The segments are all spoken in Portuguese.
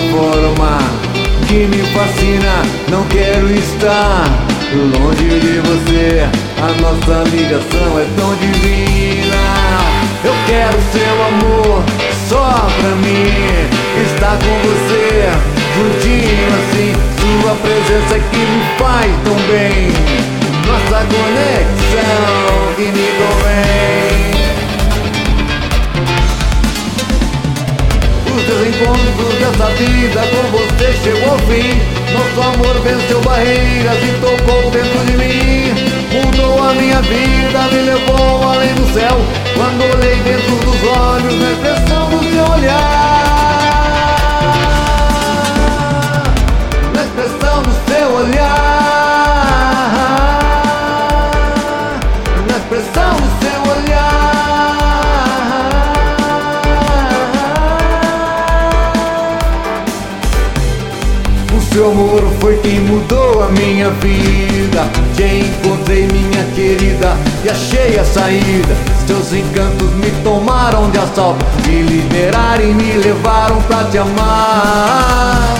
forma que me fascina. Não quero estar longe de você, a nossa ligação é tão divina. Eu quero seu amor só pra mim, estar com você juntinho assim. Sua presença que me faz tão bem, nossa conexão que me convém. Os desencontros dessa vida com você chegou ao fim. Nosso amor venceu barreiras e tocou dentro de mim. Mudou a minha vida, me levou além do céu. Quando olhei dentro dos olhos, na expressão do seu olhar, na expressão do seu olhar, na expressão do seu olhar. O seu amor foi quem mudou a minha vida. Te encontrei, minha querida, e achei a saída. Seus encantos me tomaram de assalto, me liberaram e me levaram pra te amar.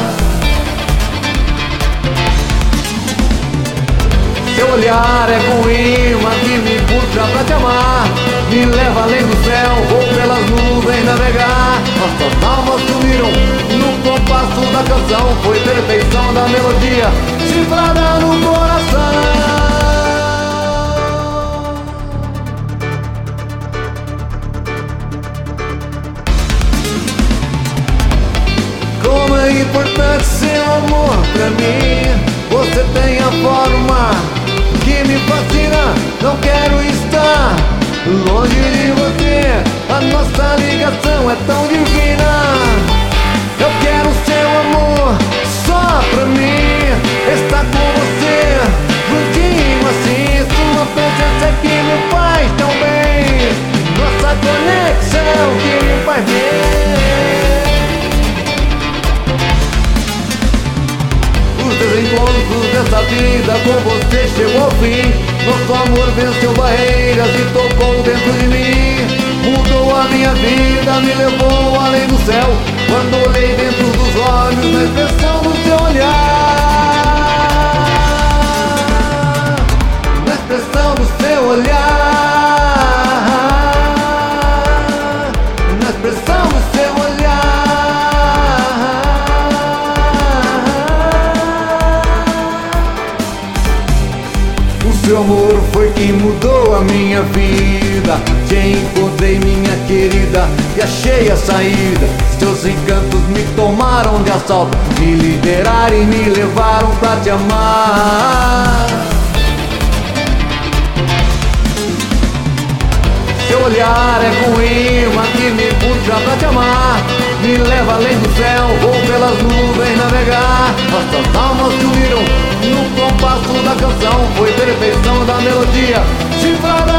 Seu olhar é com imã que me puxa pra te amar. Me leva além do céu, vou pelas nuvens navegar. Nossas almas se uniram no compasso da canção. Foi perfeição da melodia cifrada no coração. Como é importante seu amor pra mim. Você tem a forma que me fascina. Não quero estar longe de você, a nossa ligação é tão divina. Eu quero seu amor só pra mim, estar com você juntinho assim. Sua presença é que me faz tão bem, nossa conexão que me faz bem. Os desencontros dessa vida com você chegou ao fim. Nosso amor venceu barreiras e tocou dentro de mim. Mudou a minha vida, me levou além do céu. Quando olhei dentro dos olhos, na expressão do seu olhar, na expressão do seu olhar, na expressão do seu olhar. O seu amor foi quem mudou a minha vida. Te encontrei, minha querida, e achei a saída. Seus encantos me tomaram de assalto, me liberaram e me levaram pra te amar. Seu olhar é com imã que me puxa pra te amar. Me leva além do céu, vou pelas nuvens navegar. Nossas almas se uniram no compasso da canção. Foi perfeição da melodia cifrada